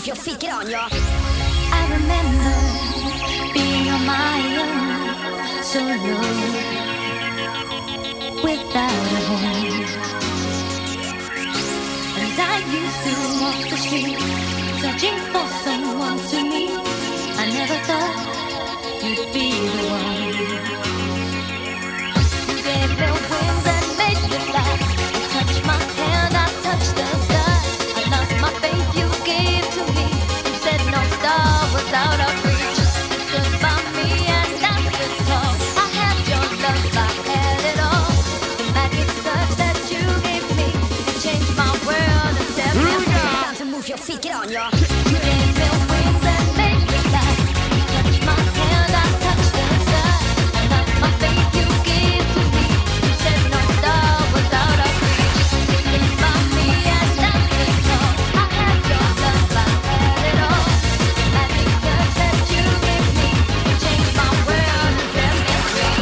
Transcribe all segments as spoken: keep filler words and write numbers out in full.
your feet, get on, y'all. I remember being on my own, so low, without a home. And I used to walk the street, searching for someone to meet. I never thought you'd be the one. You gave me wings and made me fly. You touched my hand, I touched the sky. I lost my faith, you gave to me. You said no star was out of reach. You stood by me and I stood tall. I had your love, I had it all. The magic touch that you gave me, it changed my world and set me free. Time to move your feet, get on, y'all. You gave me wings and made me fly. You touched my hand, I touched the sky. I lost my faith, you gave to me. You said no star was out of reach. You stood by me and I stood tall. I had your love, I had it all. The magic touch that you gave me, it changed my world and set me free.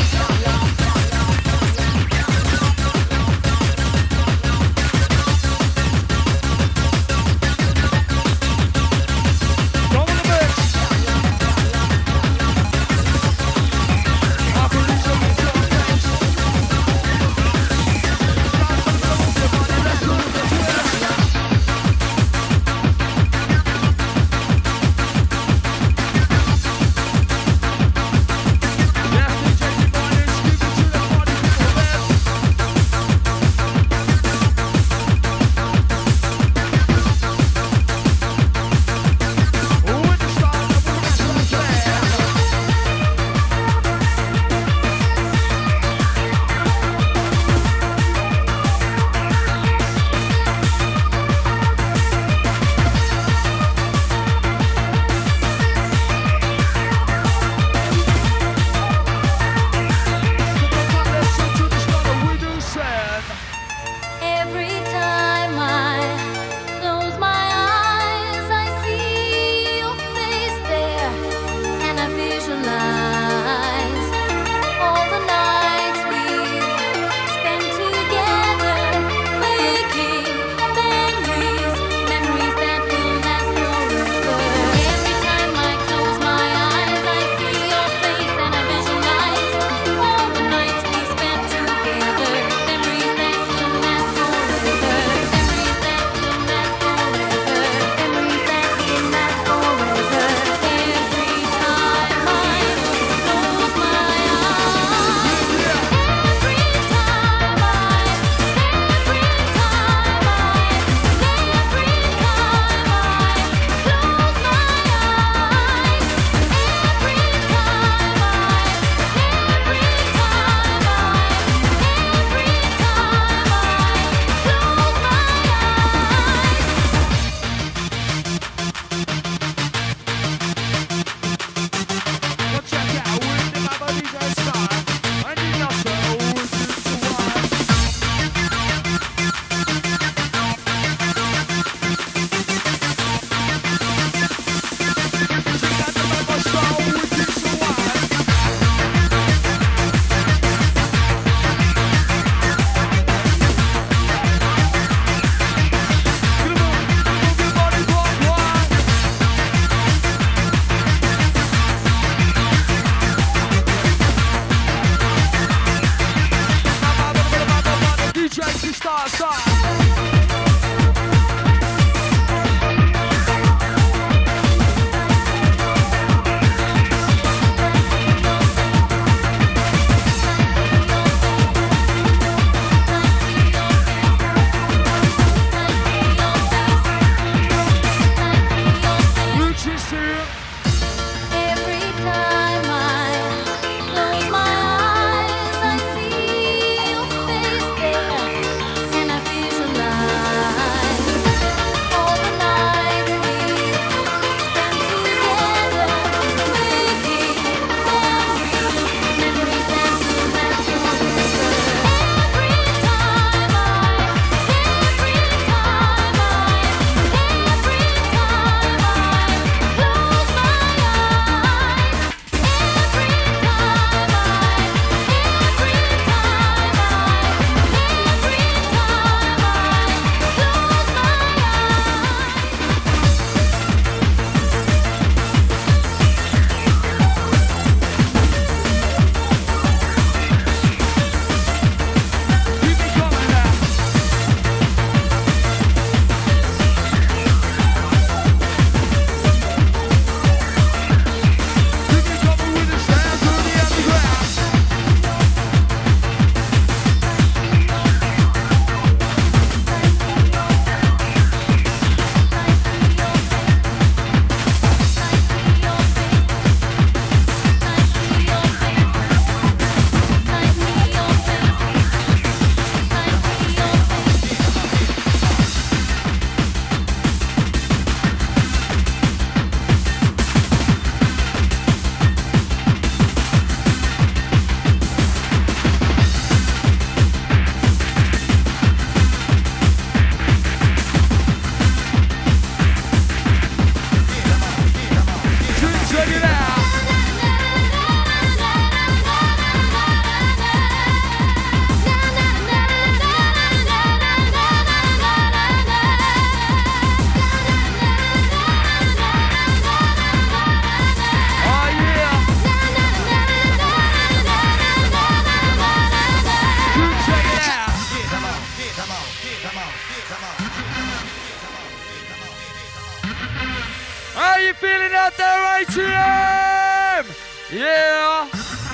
T M! Yeah!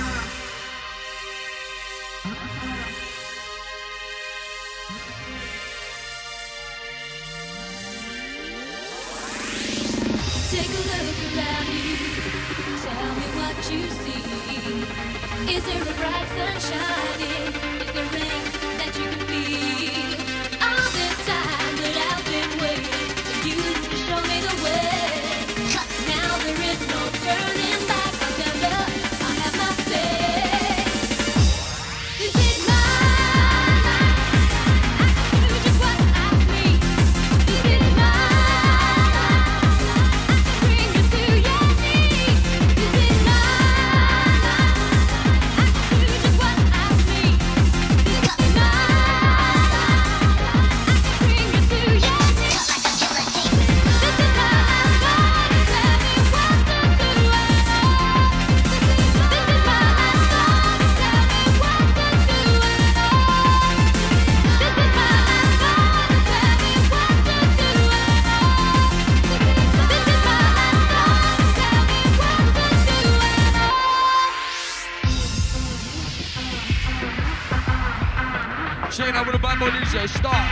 Take a look around you. Tell me what you see. Is there a bright sun shining? Is there rain that you can feel? All this time that I've been waiting for you to show me the way. Now there is no turning back. I'll never, I'll have my say. This is my life. I can do just what I please. This is my Checking out with a bad boy D J, Star.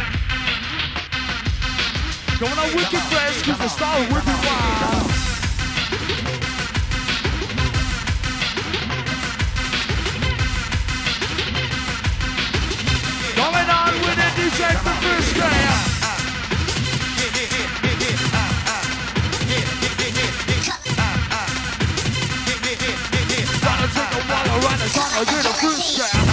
Going on wicked fresh, cause the Star is wicked wild. Going on with a D J for first game. Gotta take a wall around the song, I did a first game.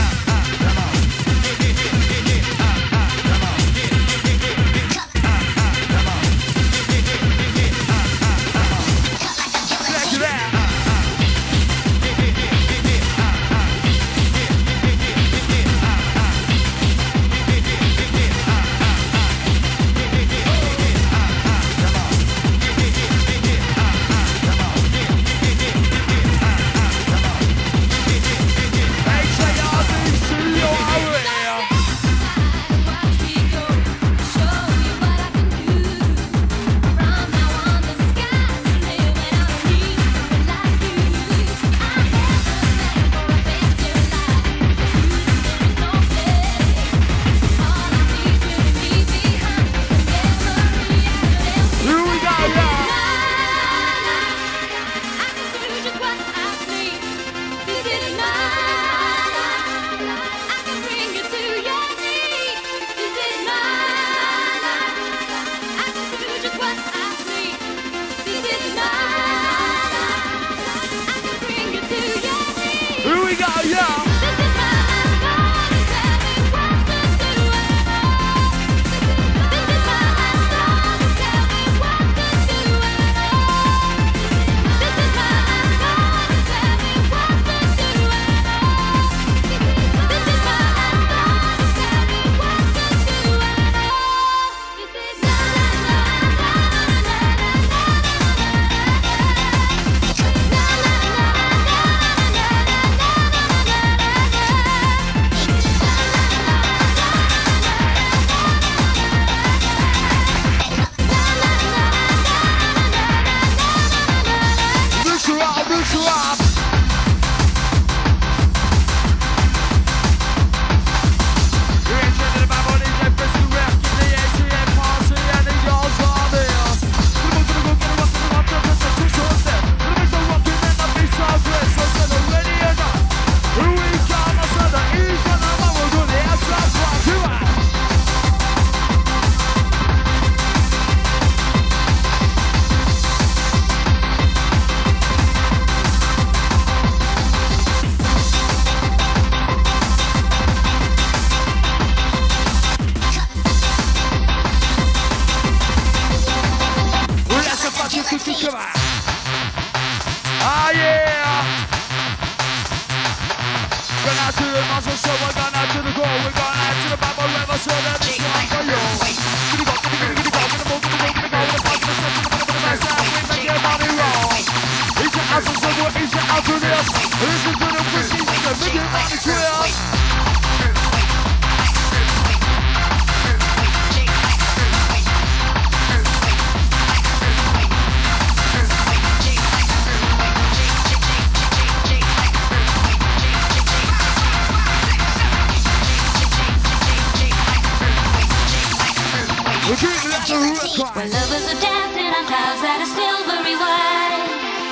We're drinking at the record. Where lovers are dancing on clouds that are silvery white.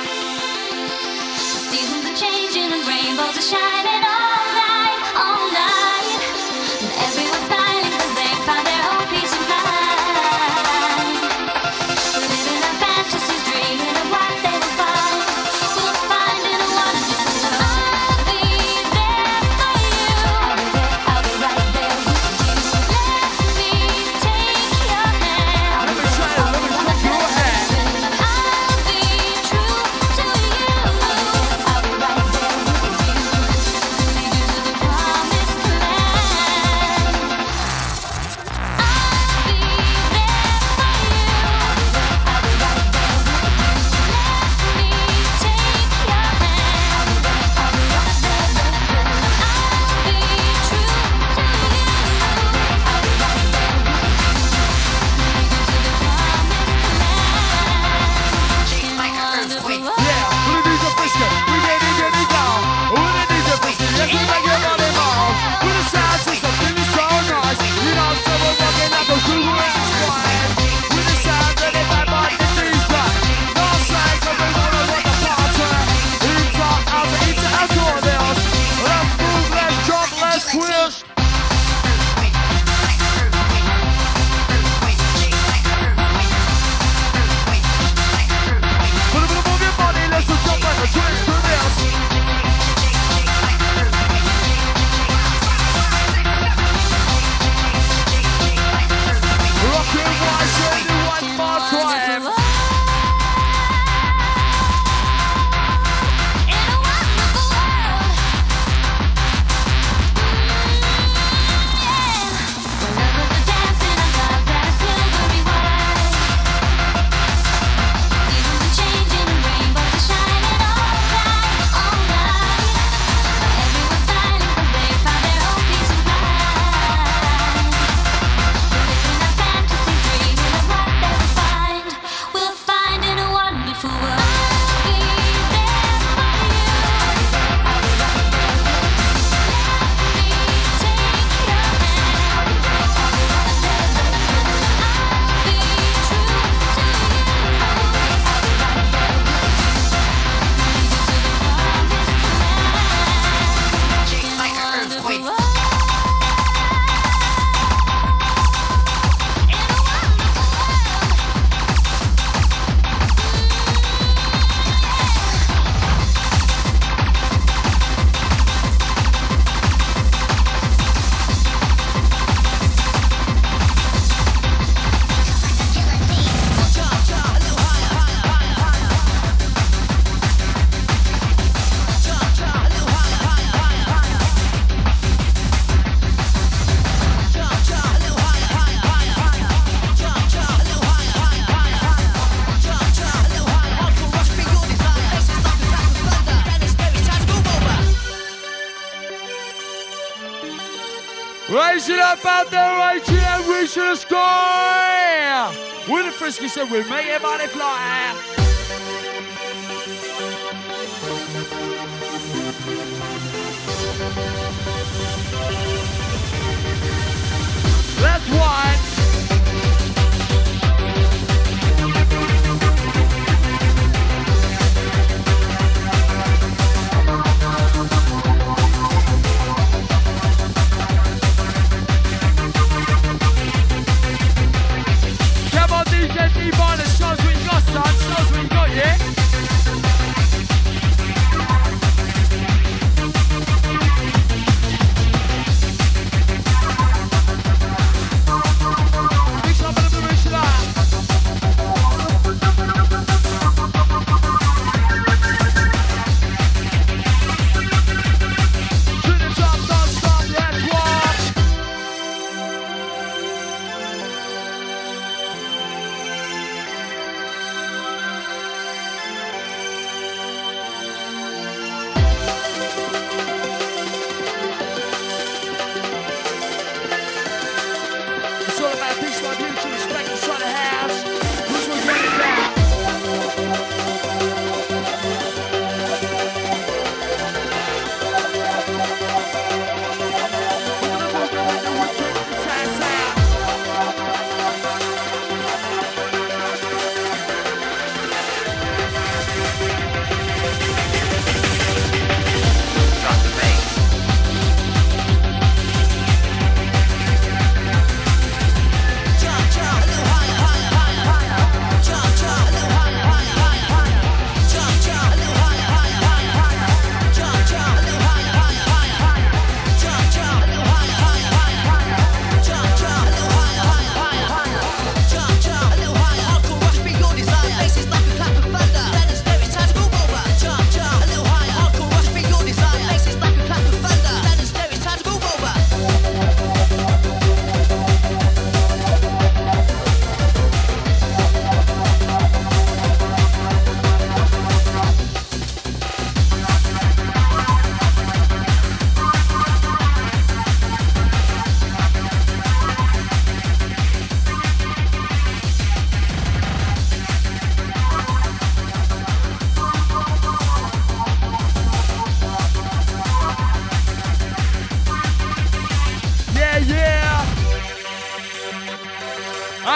The seasons are changing and rainbows are shining all night, all night. And everyone's smiling 'cause they found their own peace of mind. We're living our fantasies, dreaming of what they will find. We'll find in a wonderful world. I'll be there for you. I'll be there, I'll be right there with you. Let me take your hand. Let me try it, let me take your hand. I'll be true to you. I'll be right there with you. Lead you to the promised land. I'll be there for you. I'll be right there with you. Let me take your hand. I'll be right there with you. I'll be true to you. I'll be right there with you. Lead you to the promised land. Shake like an earthquake. Yeah, with the D J Frisco, we get it, get it down. With the D J Frisco, yes, we make your body move. With the sound system, feeling so nice. You know, so we're walking like a Google and Squad. With the sound that they vibe on the D J. No say, 'cause we wanna rock the party. Inside, out, into, out, to all else. Let's move, let's jump, let's twist. Put a bit of move your body, let's just jump like a twist to this. Rockin' one, shady one more time. In a wonderful world. Yeah. Where lovers are dancing on clouds that are silvery white. Seasons are changing and rainbows are shining all night, all night. Everyone's smiling 'cause they found their own peace of mind. We're living our fantasies, dreaming of what they will find. We'll find in a wonderful world. I'll be there for you. I'll be right there with you. Let me take your hand. I'll be right there with you. I'll be true to you. I'll be right there with you. Lead you to the promised land. Shake like an earthquake. In a wonderful world. Raise it up out there, right here, reach to the sky. With the Frisky said, we'll make your body fly. That's one. Come on, D J D-Bone, it shows with your son, shows with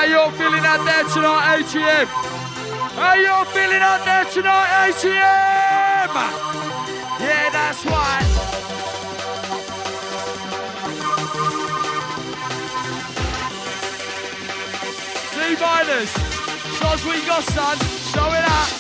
How you feeling out there tonight, A T M? How you feeling out there tonight, A T M? Yeah, that's right. D-miners, show us what you got, son. Show it out.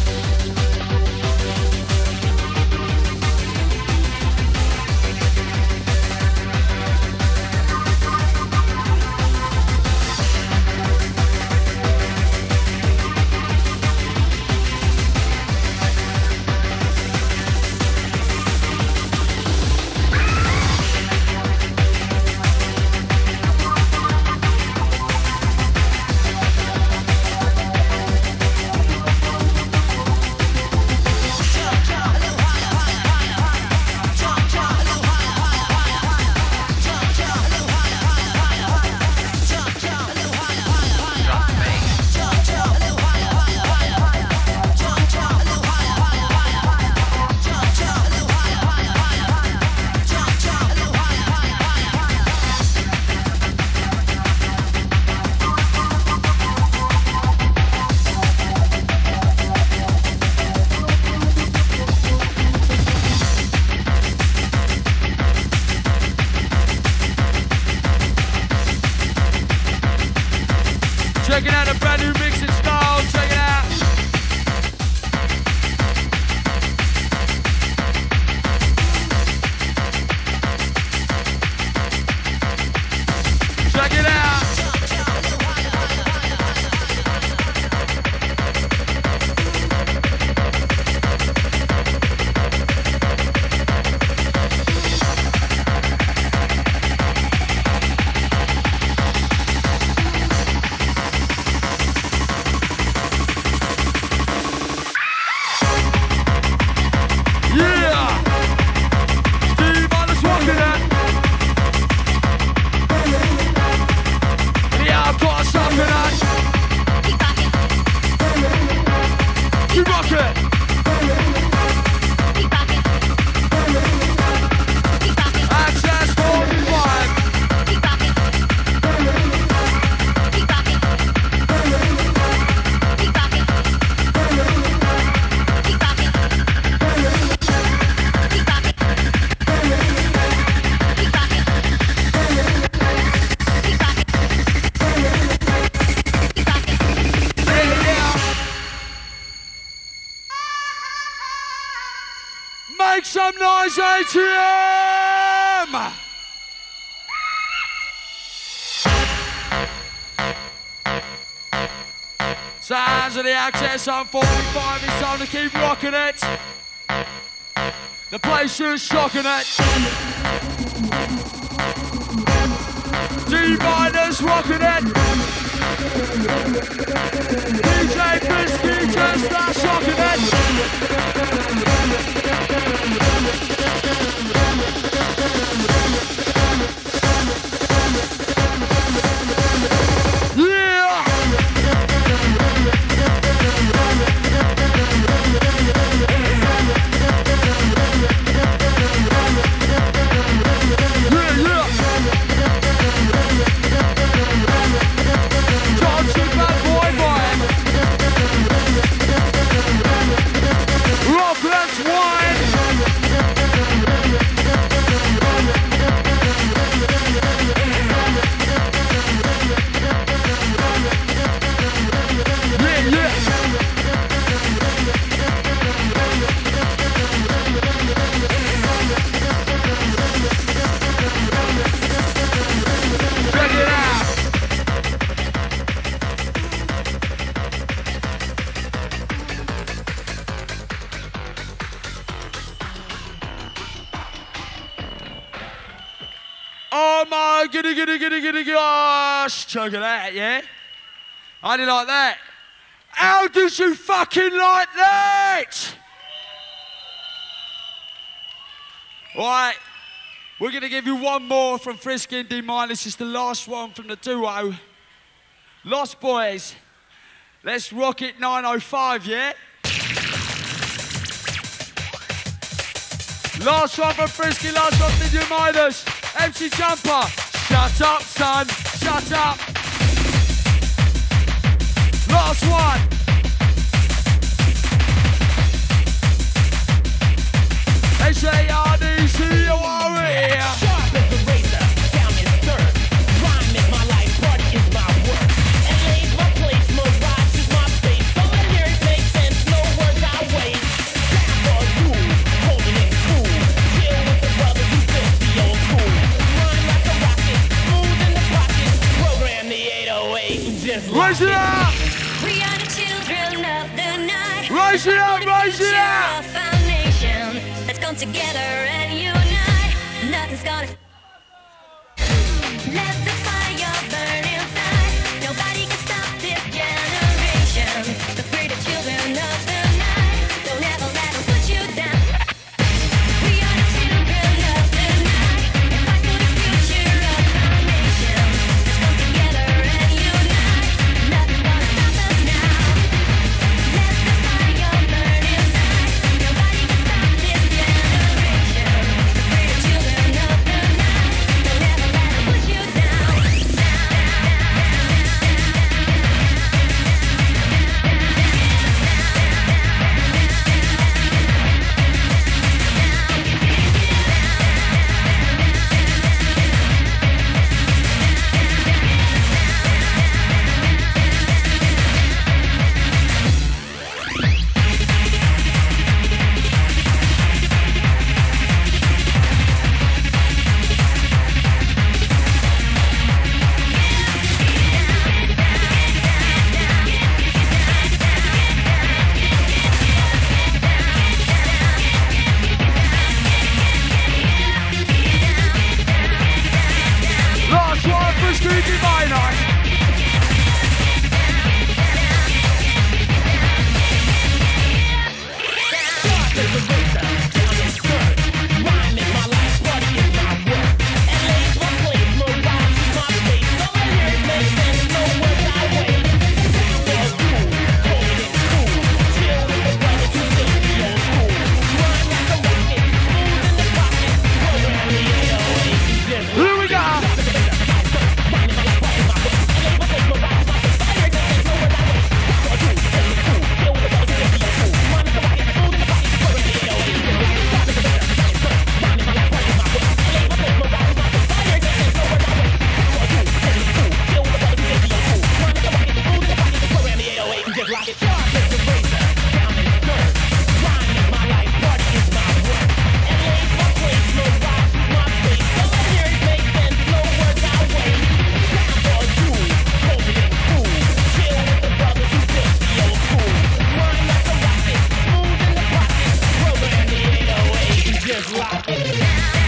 Checking out a brand new mixing style, check it out. Check it out. Make some noise, A T M! Sounds of the Access on forty-five, it's time to keep rocking it. The place is shocking it. D-Miners rocking it. D J Biscuit just start shocking it. Yeah! Yeah, yeah! Johnson, bad boy, boy! Rockland's wine! Yeah, yeah! Check it out! Oh my goody goody goody goody gosh! Check it out, yeah? How do you like that? How did you fucking like that? Alright, we're gonna give you one more from Frisky and D-Minus. It's the last one from the duo. Lost Boys. Let's rock it nine oh five, yeah? Last one from Frisky, last one from D-Minus. M C Jumper, shut up, son, shut up. Last one. H A R D C O R E. Sharp as a razor, down and stirred. Rhyme is my life, party is my work. L A's my place, Mirage is my face. So the lyrics make sense, no words I waste. Time for you, holding it cool. Chill with the brothers who built the old school. Rhyme like a rocket, smooth in the pocket. Program the eight oh eight and just Raise it up. We are the children of the night. Raise it up, raise it up. A foundation that's come together and unite. Nothing's gonna let the fire burn inside. Nobody can stop this generation. 'Cause we're the children of the night. Don't ever let them put you down. We are the children of the night. And fight for the future of our nation. Let's come together and unite. Nothing's gonna stop us now. Let the fire burn inside. Nobody can stop this generation. 'Cause we're the children of the night. Don't ever let them put you down. Last one for Stevie Minor. sharp as a razor, down and stirred. Rhyme is my life, party is my work. L A's my place, Mirage is my face. So the lyrics make sense, no words I waste. Time for you, holding it cool. Chill with the brothers who built the old school. Rhyme like a rocket, smooth in the pocket. Program the eight oh eight and just Here we go. Just rock it.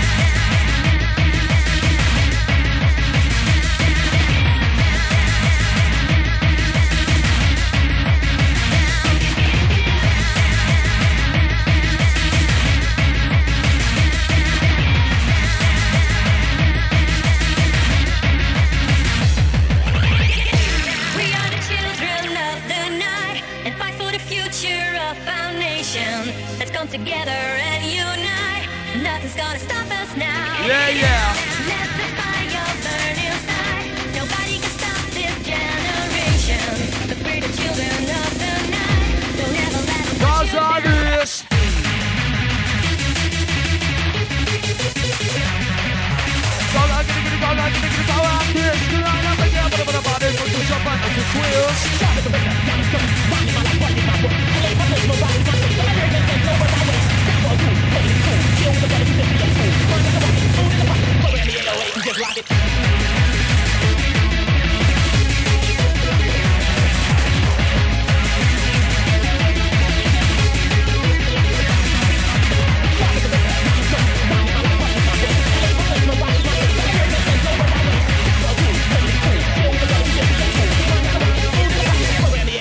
We are the children of the night and fight for the future of our nation. Let's come together and unite. Nothing's gonna stop us now. Yeah, yeah. Let the fire burn inside. Nobody can stop this generation. 'Cause we're the children of the night. Don't ever let them put Cause you I down. this. Go like it, go like it, go out here. Still on up again, but about about it. Put the shop on the twills. Just rock it. Program the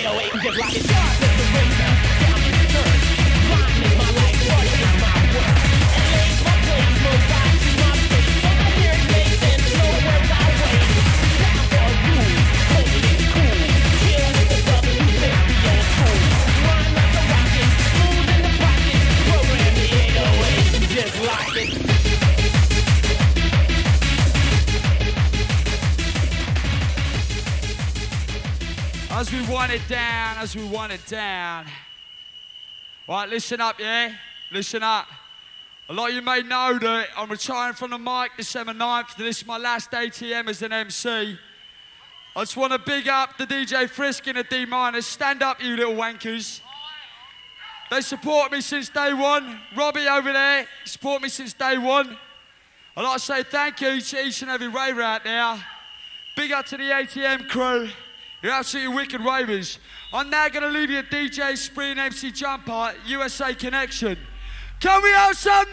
As we wind it down, as we wind it down. Right, listen up, yeah? Listen up. A lot of you may know that I'm retiring from the mic December ninth. This is my last A T M as an M C. I just want to big up the D J Frisk and the D Miners. Stand up, you little wankers. They support me since day one. Robbie over there, support me since day one. I'd like to say thank you to each and every raver out there. Big up to the A T M crew. You're absolutely wicked ravers. I'm now going to leave you a D J Spree and M C Jumper, U S A Connection. Can we have some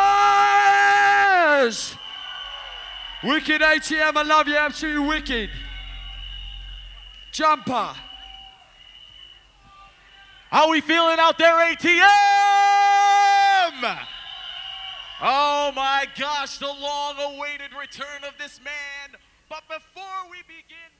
noise? Wicked A T M, I love you, absolutely wicked. Jumper. How we feeling out there, A T M? Oh my gosh, the long-awaited return of this man. But before we begin...